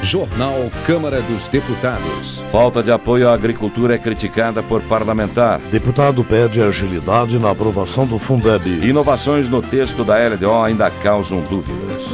Jornal Câmara dos Deputados. Falta de apoio à agricultura é criticada por parlamentar. Deputado pede agilidade na aprovação do Fundeb. Inovações no texto da LDO ainda causam dúvidas.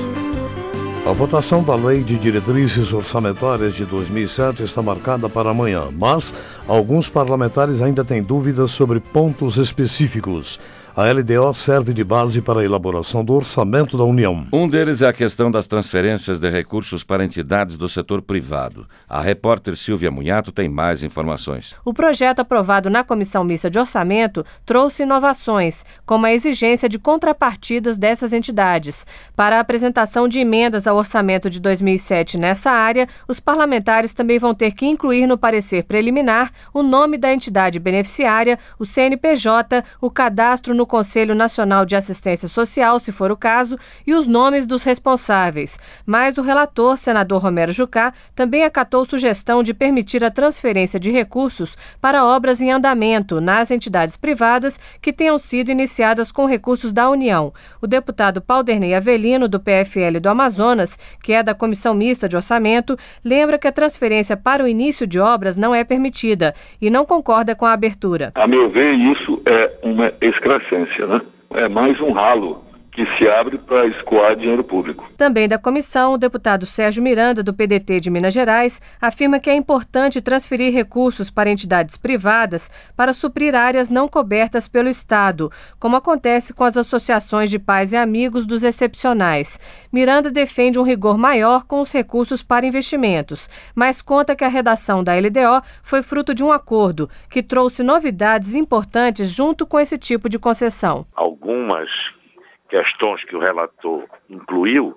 A votação da Lei de Diretrizes Orçamentárias de 2007 está marcada para amanhã, mas alguns parlamentares ainda têm dúvidas sobre pontos específicos. A LDO serve de base para a elaboração do orçamento da União. Um deles é a questão das transferências de recursos para entidades do setor privado. A repórter Silvia Munhato tem mais informações. O projeto aprovado na Comissão Mista de Orçamento trouxe inovações, como a exigência de contrapartidas dessas entidades. Para a apresentação de emendas ao orçamento de 2007 nessa área, os parlamentares também vão ter que incluir no parecer preliminar o nome da entidade beneficiária, o CNPJ, o cadastro no Conselho Nacional de Assistência Social, se for o caso, e os nomes dos responsáveis. Mas o relator, senador Romero Jucá, também acatou sugestão de permitir a transferência de recursos para obras em andamento nas entidades privadas que tenham sido iniciadas com recursos da União. O deputado Paulderney Avelino, do PFL do Amazonas, que é da Comissão Mista de Orçamento, lembra que a transferência para o início de obras não é permitida e não concorda com a abertura. A meu ver, isso é uma excrescência, né? É mais um ralo que se abre para escoar dinheiro público. Também da comissão, o deputado Sérgio Miranda, do PDT de Minas Gerais, afirma que é importante transferir recursos para entidades privadas para suprir áreas não cobertas pelo Estado, como acontece com as associações de pais e amigos dos excepcionais. Miranda defende um rigor maior com os recursos para investimentos, mas conta que a redação da LDO foi fruto de um acordo que trouxe novidades importantes junto com esse tipo de concessão. Algumas questões que o relator incluiu,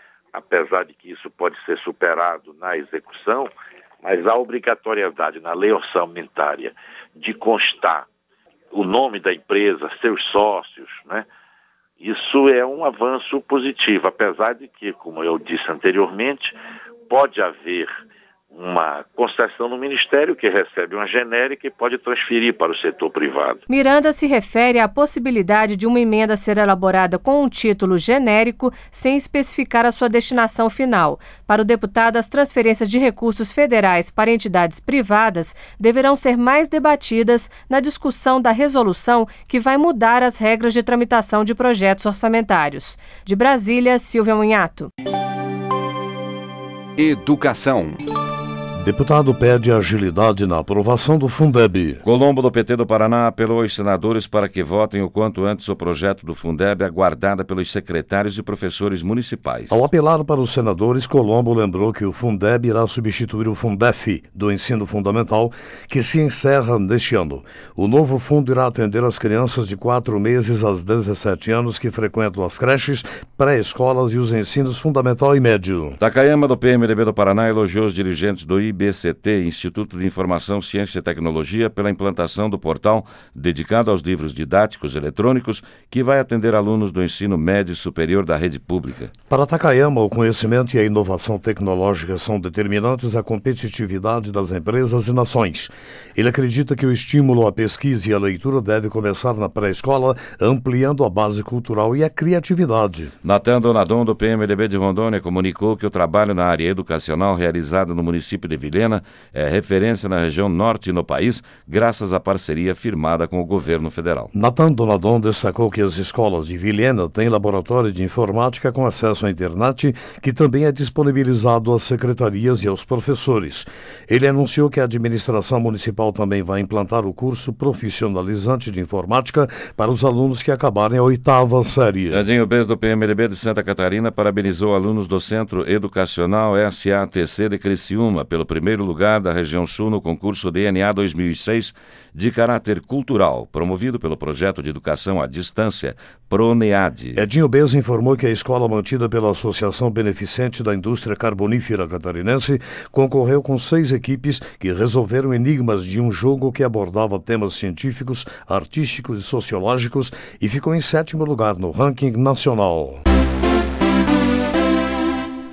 apesar de que isso pode ser superado na execução, mas a obrigatoriedade na lei orçamentária de constar o nome da empresa, seus sócios, né? Isso é um avanço positivo, apesar de que, como eu disse anteriormente, pode haver uma concessão no Ministério que recebe uma genérica e pode transferir para o setor privado. Miranda se refere à possibilidade de uma emenda ser elaborada com um título genérico sem especificar a sua destinação final. Para o deputado, as transferências de recursos federais para entidades privadas deverão ser mais debatidas na discussão da resolução que vai mudar as regras de tramitação de projetos orçamentários. De Brasília, Silvia Munhato. Educação. Deputado pede agilidade na aprovação do Fundeb. Colombo, do PT do Paraná, apelou aos senadores para que votem o quanto antes o projeto do Fundeb, aguardada pelos secretários e professores municipais. Ao apelar para os senadores, Colombo lembrou que o Fundeb irá substituir o Fundef, do ensino fundamental, que se encerra neste ano. O novo fundo irá atender as crianças de 4 meses aos 17 anos que frequentam as creches, pré-escolas e os ensinos fundamental e médio. Takayama, do PMDB do Paraná, elogiou os dirigentes do IBCT, Instituto de Informação, Ciência e Tecnologia, pela implantação do portal dedicado aos livros didáticos eletrônicos, que vai atender alunos do ensino médio e superior da rede pública. Para Takayama, o conhecimento e a inovação tecnológica são determinantes à competitividade das empresas e nações. Ele acredita que o estímulo à pesquisa e à leitura deve começar na pré-escola, ampliando a base cultural e a criatividade. Natan Donadon, do PMDB de Rondônia, comunicou que o trabalho na área educacional realizado no município de Vilhena é referência na região norte no país, graças à parceria firmada com o governo federal. Natan Donadon destacou que as escolas de Vilhena têm laboratório de informática com acesso à internet, que também é disponibilizado às secretarias e aos professores. Ele anunciou que a administração municipal também vai implantar o curso profissionalizante de informática para os alunos que acabarem a 8ª série. Edinho Bez, do PMDB de Santa Catarina, parabenizou alunos do Centro Educacional SATC de Criciúma pelo primeiro lugar da região sul no concurso DNA 2006 de caráter cultural, promovido pelo Projeto de Educação à Distância, PRONEAD. Edinho Bez informou que a escola mantida pela Associação Beneficente da Indústria Carbonífera Catarinense concorreu com 6 equipes que resolveram enigmas de um jogo que abordava temas científicos, artísticos e sociológicos e ficou em 7º lugar no ranking nacional.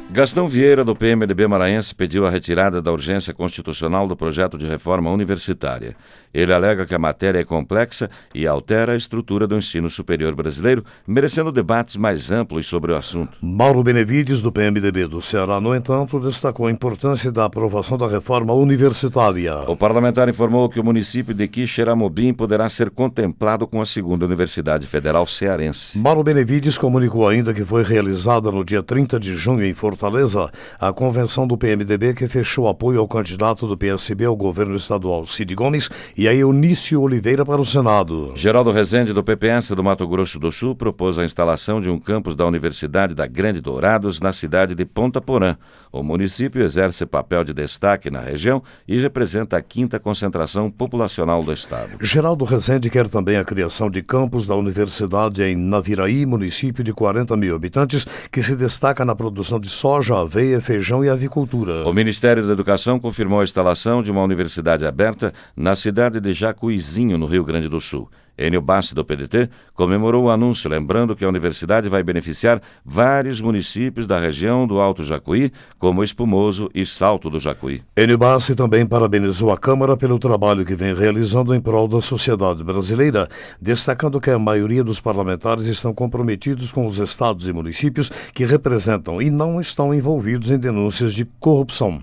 Gastão Vieira, do PMDB maranhense, pediu a retirada da urgência constitucional do projeto de reforma universitária. Ele alega que a matéria é complexa e altera a estrutura do ensino superior brasileiro, merecendo debates mais amplos sobre o assunto. Mauro Benevides, do PMDB do Ceará, no entanto, destacou a importância da aprovação da reforma universitária. O parlamentar informou que o município de Quixeramobim poderá ser contemplado com a segunda Universidade Federal Cearense. Mauro Benevides comunicou ainda que foi realizada no dia 30 de junho em Fortaleza a convenção do PMDB que fechou apoio ao candidato do PSB ao governo estadual, Cid Gomes, e a Eunício Oliveira para o Senado. Geraldo Rezende, do PPS do Mato Grosso do Sul, propôs a instalação de um campus da Universidade da Grande Dourados na cidade de Ponta Porã. O município exerce papel de destaque na região e representa a 5ª concentração populacional do estado. Geraldo Rezende quer também a criação de campus da universidade em Naviraí, município de 40 mil habitantes, que se destaca na produção de soja, aveia, feijão e avicultura. O Ministério da Educação confirmou a instalação de uma universidade aberta na cidade de Jacuizinho, no Rio Grande do Sul. Enio Bassi, do PDT, comemorou o anúncio, lembrando que a universidade vai beneficiar vários municípios da região do Alto Jacuí, como Espumoso e Salto do Jacuí. Enio Bassi também parabenizou a Câmara pelo trabalho que vem realizando em prol da sociedade brasileira, destacando que a maioria dos parlamentares estão comprometidos com os estados e municípios que representam e não estão envolvidos em denúncias de corrupção.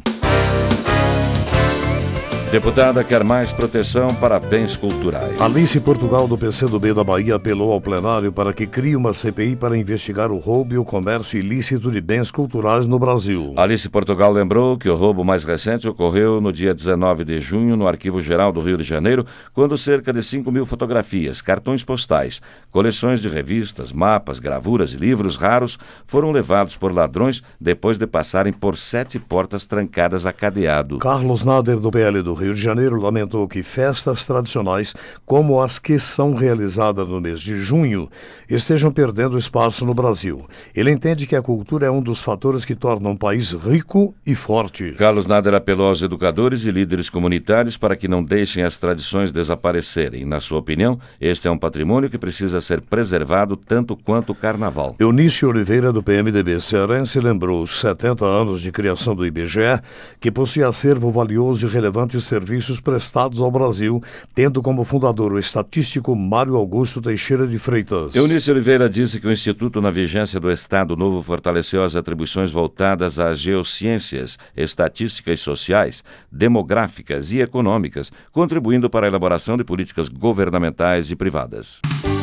Deputada quer mais proteção para bens culturais. Alice Portugal, do PCdoB da Bahia, apelou ao plenário para que crie uma CPI para investigar o roubo e o comércio ilícito de bens culturais no Brasil. Alice Portugal lembrou que o roubo mais recente ocorreu no dia 19 de junho no Arquivo Geral do Rio de Janeiro, quando cerca de 5.000 fotografias, cartões postais, coleções de revistas, mapas, gravuras e livros raros foram levados por ladrões depois de passarem por 7 portas trancadas a cadeado. Carlos Nader, do PL do Rio de Janeiro, lamentou que festas tradicionais, como as que são realizadas no mês de junho, estejam perdendo espaço no Brasil. Ele entende que a cultura é um dos fatores que torna um país rico e forte. Carlos Nader apelou aos educadores e líderes comunitários para que não deixem as tradições desaparecerem. Na sua opinião, este é um patrimônio que precisa ser preservado tanto quanto o carnaval. Eunício Oliveira, do PMDB cearense, lembrou os 70 anos de criação do IBGE, que possui acervo valioso e relevante serviços prestados ao Brasil, tendo como fundador o estatístico Mário Augusto Teixeira de Freitas. Eunício Oliveira disse que o Instituto, na vigência do Estado Novo, fortaleceu as atribuições voltadas às geociências, estatísticas sociais, demográficas e econômicas, contribuindo para a elaboração de políticas governamentais e privadas.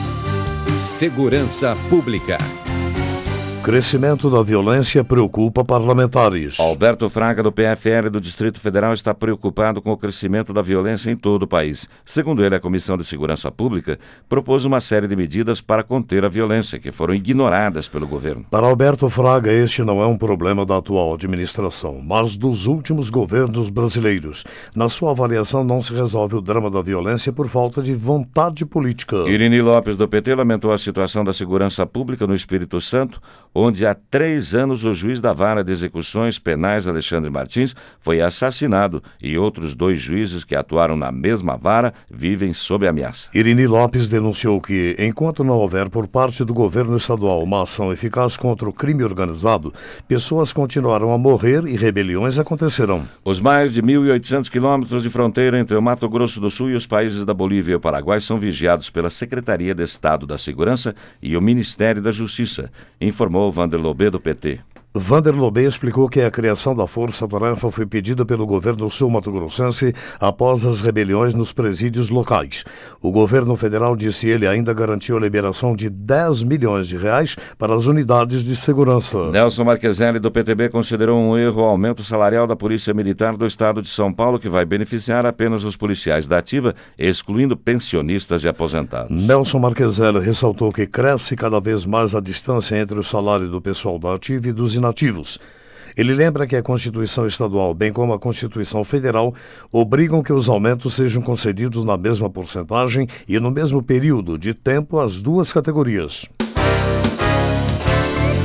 Segurança Pública. Crescimento da violência preocupa parlamentares. Alberto Fraga, do PFL do Distrito Federal, está preocupado com o crescimento da violência em todo o país. Segundo ele, a Comissão de Segurança Pública propôs uma série de medidas para conter a violência, que foram ignoradas pelo governo. Para Alberto Fraga, este não é um problema da atual administração, mas dos últimos governos brasileiros. Na sua avaliação, não se resolve o drama da violência por falta de vontade política. Irini Lopes, do PT, lamentou a situação da segurança pública no Espírito Santo, onde há 3 anos o juiz da Vara de Execuções Penais, Alexandre Martins, foi assassinado e outros 2 juízes que atuaram na mesma vara vivem sob ameaça. Irini Lopes denunciou que, enquanto não houver por parte do governo estadual uma ação eficaz contra o crime organizado, pessoas continuarão a morrer e rebeliões acontecerão. Os mais de 1.800 quilômetros de fronteira entre o Mato Grosso do Sul e os países da Bolívia e o Paraguai são vigiados pela Secretaria de Estado da Segurança e o Ministério da Justiça, informou Vander Lobé, do PT. Vander Lobé explicou que a criação da Força-Tarefa foi pedida pelo governo sul-mato-grossense após as rebeliões nos presídios locais. O governo federal, disse ele, ainda garantiu a liberação de 10 milhões de reais para as unidades de segurança. Nelson Marqueselli, do PTB, considerou um erro o aumento salarial da Polícia Militar do Estado de São Paulo, que vai beneficiar apenas os policiais da ativa, excluindo pensionistas e aposentados. Nelson Marqueselli ressaltou que cresce cada vez mais a distância entre o salário do pessoal da ativa e dos inativos. Ele lembra que a Constituição Estadual, bem como a Constituição Federal, obrigam que os aumentos sejam concedidos na mesma porcentagem e no mesmo período de tempo às 2 categorias.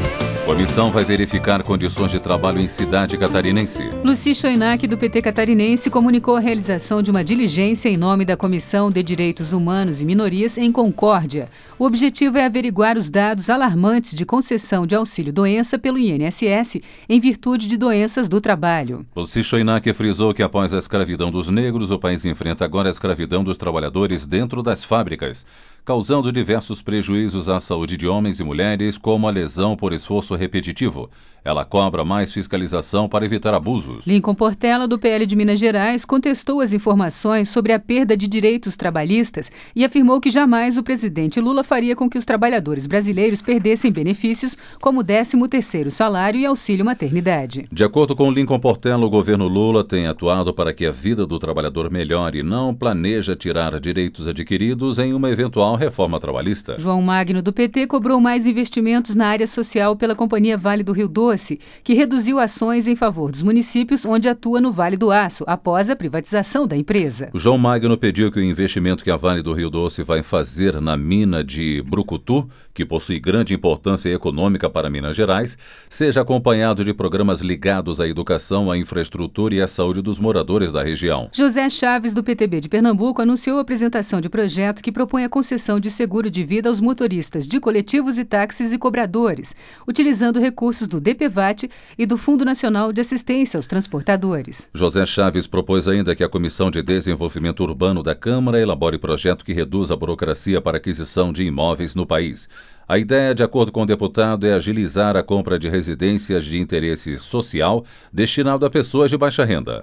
Comissão vai verificar condições de trabalho em cidade catarinense. Luci Choinac, do PT catarinense, comunicou a realização de uma diligência em nome da Comissão de Direitos Humanos e Minorias em Concórdia. O objetivo é averiguar os dados alarmantes de concessão de auxílio-doença pelo INSS em virtude de doenças do trabalho. Luci Choinac frisou que após a escravidão dos negros, o país enfrenta agora a escravidão dos trabalhadores dentro das fábricas, causando diversos prejuízos à saúde de homens e mulheres, como a lesão por esforço repetitivo. Ela cobra mais fiscalização para evitar abusos. Lincoln Portela, do PL de Minas Gerais, contestou as informações sobre a perda de direitos trabalhistas e afirmou que jamais o presidente Lula faria com que os trabalhadores brasileiros perdessem benefícios como o 13º salário e auxílio maternidade. De acordo com Lincoln Portela, o governo Lula tem atuado para que a vida do trabalhador melhore e não planeja tirar direitos adquiridos em uma eventual reforma trabalhista. João Magno, do PT, cobrou mais investimentos na área social pela Companhia Vale do Rio Doce, que reduziu ações em favor dos municípios onde atua no Vale do Aço, após a privatização da empresa. O João Magno pediu que o investimento que a Vale do Rio Doce vai fazer na mina de Brucutu, que possui grande importância econômica para Minas Gerais, seja acompanhado de programas ligados à educação, à infraestrutura e à saúde dos moradores da região. José Chaves, do PTB de Pernambuco, anunciou a apresentação de projeto que propõe a concessão de seguro de vida aos motoristas de coletivos e táxis e cobradores, utilizando recursos do DPVAT e do Fundo Nacional de Assistência aos Transportadores. José Chaves propôs ainda que a Comissão de Desenvolvimento Urbano da Câmara elabore projeto que reduza a burocracia para aquisição de imóveis no país. A ideia, de acordo com o deputado, é agilizar a compra de residências de interesse social destinado a pessoas de baixa renda.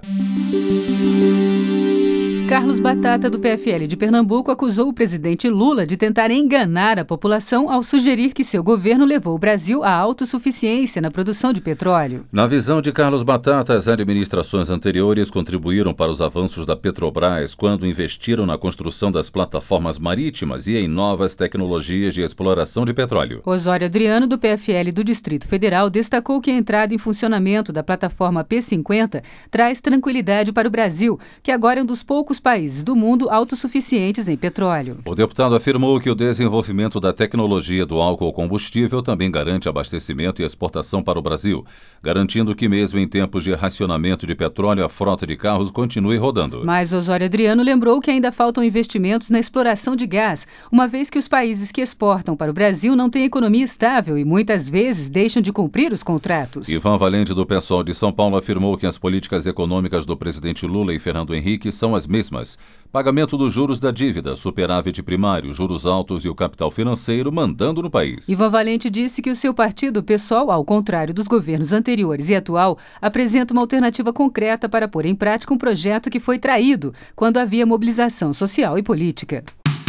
Carlos Batata, do PFL de Pernambuco, acusou o presidente Lula de tentar enganar a população ao sugerir que seu governo levou o Brasil à autossuficiência na produção de petróleo. Na visão de Carlos Batata, as administrações anteriores contribuíram para os avanços da Petrobras quando investiram na construção das plataformas marítimas e em novas tecnologias de exploração de petróleo. Osório Adriano, do PFL do Distrito Federal, destacou que a entrada em funcionamento da plataforma P50 traz tranquilidade para o Brasil, que agora é um dos poucos países do mundo autossuficientes em petróleo. O deputado afirmou que o desenvolvimento da tecnologia do álcool combustível também garante abastecimento e exportação para o Brasil, garantindo que mesmo em tempos de racionamento de petróleo, a frota de carros continue rodando. Mas Osório Adriano lembrou que ainda faltam investimentos na exploração de gás, uma vez que os países que exportam para o Brasil não têm economia estável e muitas vezes deixam de cumprir os contratos. Ivan Valente, do PSOL de São Paulo, afirmou que as políticas econômicas do presidente Lula e Fernando Henrique são as mesmas. Pagamento dos juros da dívida, superávit primário, juros altos e o capital financeiro mandando no país. Ivan Valente disse que o seu partido, PSOL, ao contrário dos governos anteriores e atual, apresenta uma alternativa concreta para pôr em prática um projeto que foi traído quando havia mobilização social e política.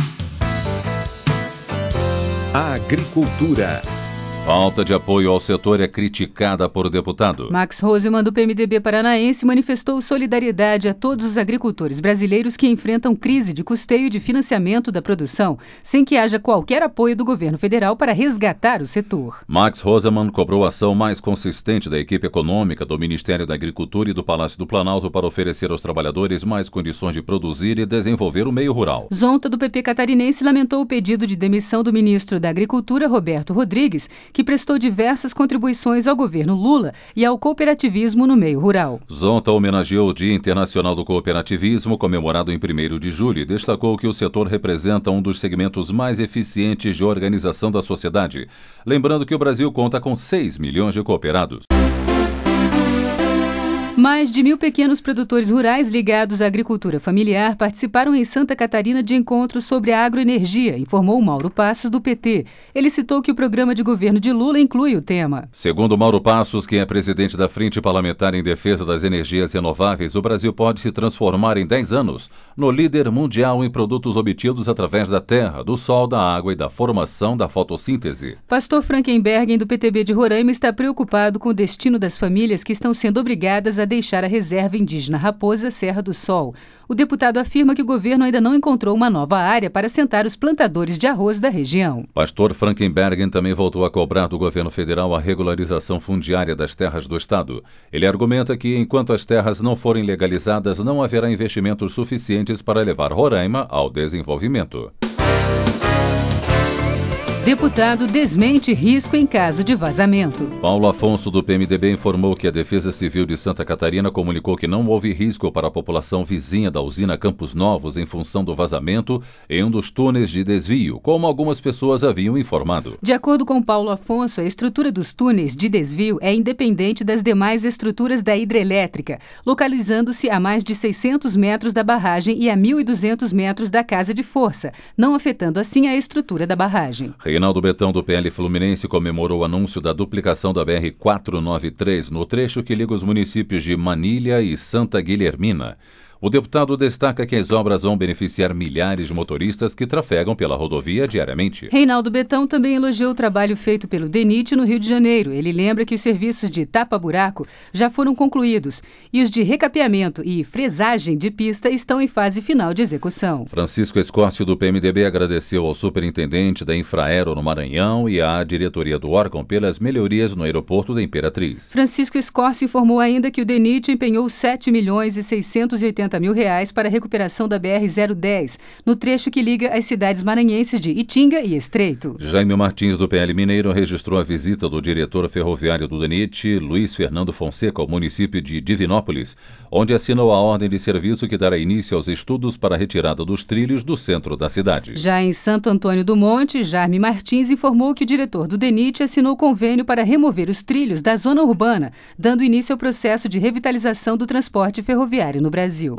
Agricultura. Falta de apoio ao setor é criticada por deputado. Max Rosemann, do PMDB paranaense, manifestou solidariedade a todos os agricultores brasileiros que enfrentam crise de custeio e de financiamento da produção, sem que haja qualquer apoio do governo federal para resgatar o setor. Max Rosemann cobrou a ação mais consistente da equipe econômica do Ministério da Agricultura e do Palácio do Planalto para oferecer aos trabalhadores mais condições de produzir e desenvolver o meio rural. Zonta, do PP catarinense, lamentou o pedido de demissão do ministro da Agricultura, Roberto Rodrigues, que prestou diversas contribuições ao governo Lula e ao cooperativismo no meio rural. Zonta homenageou o Dia Internacional do Cooperativismo, comemorado em 1º de julho, e destacou que o setor representa um dos segmentos mais eficientes de organização da sociedade. Lembrando que o Brasil conta com 6 milhões de cooperados. Mais de 1.000 pequenos produtores rurais ligados à agricultura familiar participaram em Santa Catarina de encontros sobre a agroenergia, informou Mauro Passos, do PT. Ele citou que o programa de governo de Lula inclui o tema. Segundo Mauro Passos, que é presidente da Frente Parlamentar em Defesa das Energias Renováveis, o Brasil pode se transformar em 10 anos no líder mundial em produtos obtidos através da terra, do sol, da água e da formação da fotossíntese. Pastor Frankenbergen, do PTB de Roraima, está preocupado com o destino das famílias que estão sendo obrigadas a deixar a reserva indígena Raposa Serra do Sol. O deputado afirma que o governo ainda não encontrou uma nova área para assentar os plantadores de arroz da região. Pastor Frankenbergen também voltou a cobrar do governo federal a regularização fundiária das terras do estado. Ele argumenta que, enquanto as terras não forem legalizadas, não haverá investimentos suficientes para levar Roraima ao desenvolvimento. Deputado desmente risco em caso de vazamento. Paulo Afonso, do PMDB, informou que a Defesa Civil de Santa Catarina comunicou que não houve risco para a população vizinha da usina Campos Novos em função do vazamento em um dos túneis de desvio, como algumas pessoas haviam informado. De acordo com Paulo Afonso, a estrutura dos túneis de desvio é independente das demais estruturas da hidrelétrica, localizando-se a mais de 600 metros da barragem e a 1.200 metros da casa de força, não afetando assim a estrutura da barragem. Reinaldo Betão, do PL Fluminense, comemorou o anúncio da duplicação da BR-493 no trecho que liga os municípios de Manilha e Santa Guilhermina. O deputado destaca que as obras vão beneficiar milhares de motoristas que trafegam pela rodovia diariamente. Reinaldo Betão também elogiou o trabalho feito pelo DENIT no Rio de Janeiro. Ele lembra que os serviços de tapa-buraco já foram concluídos e os de recapeamento e fresagem de pista estão em fase final de execução. Francisco Escócio, do PMDB, agradeceu ao superintendente da Infraero no Maranhão e à diretoria do órgão pelas melhorias no aeroporto da Imperatriz. Francisco Escócio informou ainda que o DENIT empenhou 7.680.000 para a recuperação da BR-010, no trecho que liga as cidades maranhenses de Itinga e Estreito. Jaime Martins, do PL Mineiro, registrou a visita do diretor ferroviário do DENIT, Luiz Fernando Fonseca, ao município de Divinópolis, onde assinou a ordem de serviço que dará início aos estudos para a retirada dos trilhos do centro da cidade. Já em Santo Antônio do Monte, Jaime Martins informou que o diretor do DENIT assinou convênio para remover os trilhos da zona urbana, dando início ao processo de revitalização do transporte ferroviário no Brasil.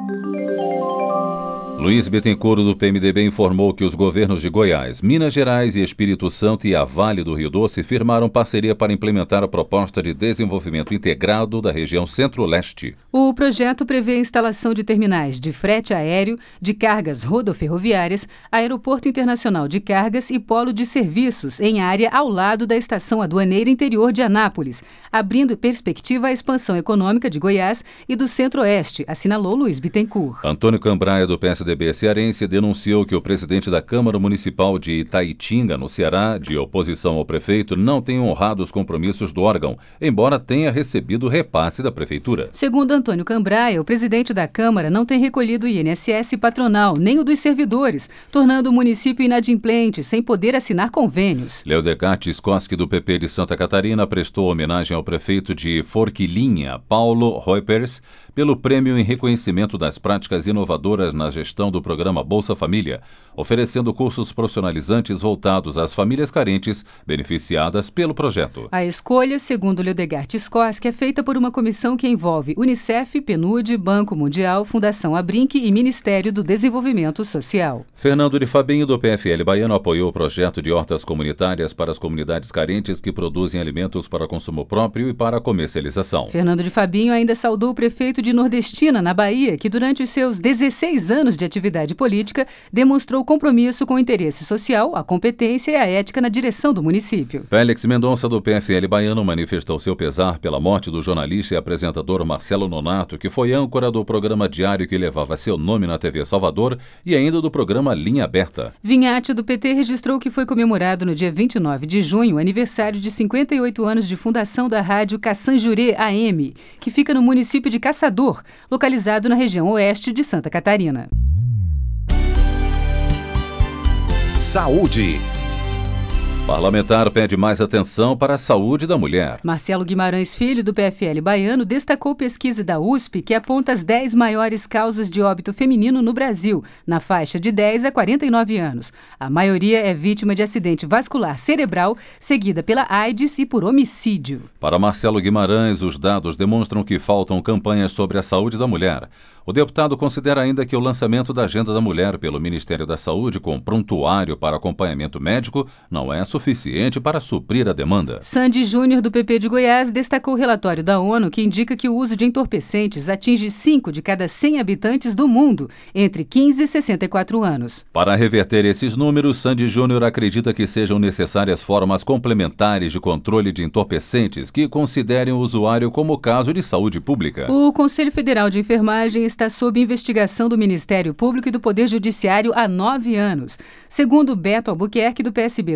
Luiz Bittencourt, do PMDB, informou que os governos de Goiás, Minas Gerais e Espírito Santo e a Vale do Rio Doce firmaram parceria para implementar a proposta de desenvolvimento integrado da região Centro-Leste. O projeto prevê a instalação de terminais de frete aéreo, de cargas rodoferroviárias, aeroporto internacional de cargas e polo de serviços em área ao lado da estação aduaneira interior de Anápolis, abrindo perspectiva à expansão econômica de Goiás e do Centro-Oeste, assinalou Luiz Bittencourt. Antônio Cambraia, do PSDB cearense, denunciou que o presidente da Câmara Municipal de Itaitinga, no Ceará, de oposição ao prefeito, não tem honrado os compromissos do órgão, embora tenha recebido repasse da prefeitura. Segundo Antônio Cambraia, o presidente da Câmara não tem recolhido o INSS patronal, nem o dos servidores, tornando o município inadimplente, sem poder assinar convênios. Leodecarte Skoski, do PP de Santa Catarina, prestou homenagem ao prefeito de Forquilinha, Paulo Reupers, pelo prêmio em reconhecimento das práticas inovadoras na gestão do programa Bolsa Família, oferecendo cursos profissionalizantes voltados às famílias carentes beneficiadas pelo projeto. A escolha, segundo Leodecarte Skoski, é feita por uma comissão que envolve Unicef, PNUD, Banco Mundial, Fundação Abrinq e Ministério do Desenvolvimento Social. Fernando de Fabinho, do PFL Baiano, apoiou o projeto de hortas comunitárias para as comunidades carentes que produzem alimentos para consumo próprio e para comercialização. Fernando de Fabinho ainda saudou o prefeito de Nordestina, na Bahia, que durante os seus 16 anos de atividade política demonstrou compromisso com o interesse social, a competência e a ética na direção do município. Félix Mendonça, do PFL Baiano, manifestou seu pesar pela morte do jornalista e apresentador Marcelo Nonato, que foi âncora do programa diário que levava seu nome na TV Salvador e ainda do programa Linha Aberta. Vinhate, do PT, registrou que foi comemorado no dia 29 de junho o aniversário de 58 anos de fundação da rádio Caçanjurê AM, que fica no município de Caçador, localizado na região oeste de Santa Catarina. Saúde. Parlamentar pede mais atenção para a saúde da mulher. Marcelo Guimarães Filho, do PFL Baiano, destacou pesquisa da USP que aponta as 10 maiores causas de óbito feminino no Brasil, na faixa de 10 a 49 anos. A maioria é vítima de acidente vascular cerebral, seguida pela AIDS e por homicídio. Para Marcelo Guimarães, os dados demonstram que faltam campanhas sobre a saúde da mulher. O deputado considera ainda que o lançamento da Agenda da Mulher pelo Ministério da Saúde com prontuário para acompanhamento médico não é suficiente para suprir a demanda. Sandy Júnior, do PP de Goiás, destacou o relatório da ONU que indica que o uso de entorpecentes atinge 5 de cada 100 habitantes do mundo, entre 15 e 64 anos. Para reverter esses números, Sandy Júnior acredita que sejam necessárias formas complementares de controle de entorpecentes que considerem o usuário como caso de saúde pública. O Conselho Federal de Enfermagem está sob investigação do Ministério Público e do Poder Judiciário há 9 anos. Segundo Beto Albuquerque, do PSB do Rio Grande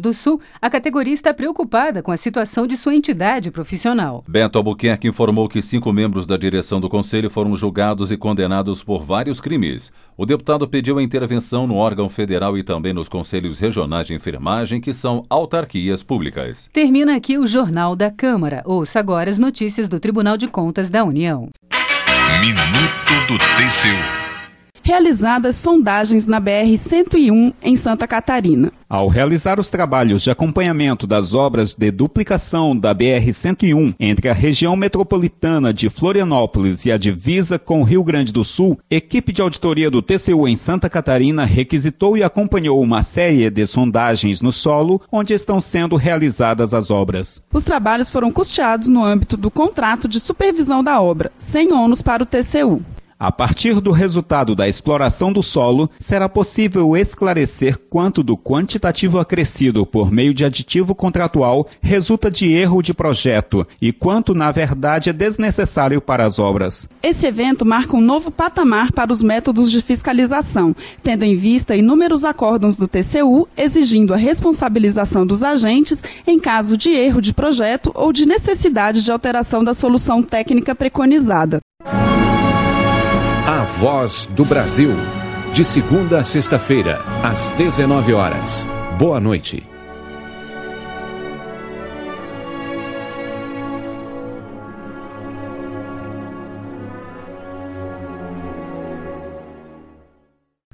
do Sul, a categoria está preocupada com a situação de sua entidade profissional. Bento Albuquerque informou que 5 membros da direção do Conselho foram julgados e condenados por vários crimes. O deputado pediu a intervenção no órgão federal e também nos conselhos regionais de enfermagem, que são autarquias públicas. Termina aqui o Jornal da Câmara. Ouça agora as notícias do Tribunal de Contas da União. Minuto do TCU. Realizadas sondagens na BR-101 em Santa Catarina. Ao realizar os trabalhos de acompanhamento das obras de duplicação da BR-101 entre a região metropolitana de Florianópolis e a divisa com o Rio Grande do Sul, equipe de auditoria do TCU em Santa Catarina requisitou e acompanhou uma série de sondagens no solo onde estão sendo realizadas as obras. Os trabalhos foram custeados no âmbito do contrato de supervisão da obra, sem ônus para o TCU. A partir do resultado da exploração do solo, será possível esclarecer quanto do quantitativo acrescido por meio de aditivo contratual resulta de erro de projeto e quanto, na verdade, é desnecessário para as obras. Esse evento marca um novo patamar para os métodos de fiscalização, tendo em vista inúmeros acórdãos do TCU exigindo a responsabilização dos agentes em caso de erro de projeto ou de necessidade de alteração da solução técnica preconizada. A Voz do Brasil. De segunda a sexta-feira, às 19 horas. Boa noite.